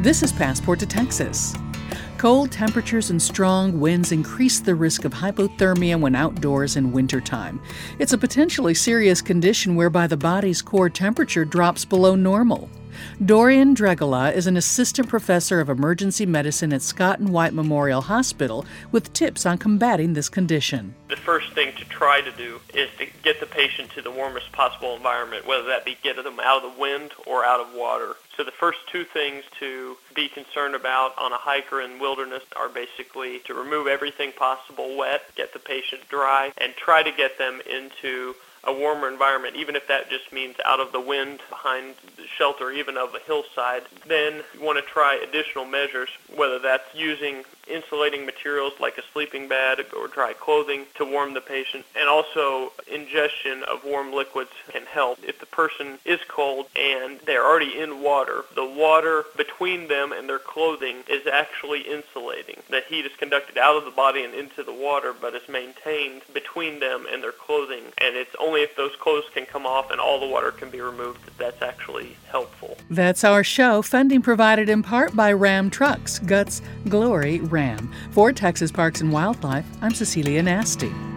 This is Passport to Texas. Cold temperatures and strong winds increase the risk of hypothermia when outdoors in wintertime. It's a potentially serious condition whereby the body's core temperature drops below normal. Dorian Dregala is an assistant professor of emergency medicine at Scott and White Memorial Hospital with tips on combating this condition. The first thing to try to do is to get the patient to the warmest possible environment, whether that be get them out of the wind or out of water. So the first two things to be concerned about on a hike or in wilderness are basically to remove everything possible wet, get the patient dry, and try to get them into a warmer environment, even if that just means out of the wind, behind the shelter, even of a hillside. Then you want to try additional measures, whether that's using insulating materials like a sleeping bag or dry clothing to warm the patient. And also ingestion of warm liquids can help. If the person is cold and they're already in water, the water between them and their clothing is actually insulating. The heat is conducted out of the body and into the water, but is maintained between them and their clothing. And it's only if those clothes can come off and all the water can be removed that that's actually helpful. That's our show. Funding provided in part by Ram Trucks, Guts, Glory, Ram. For Texas Parks and Wildlife, I'm Cecilia Nasty.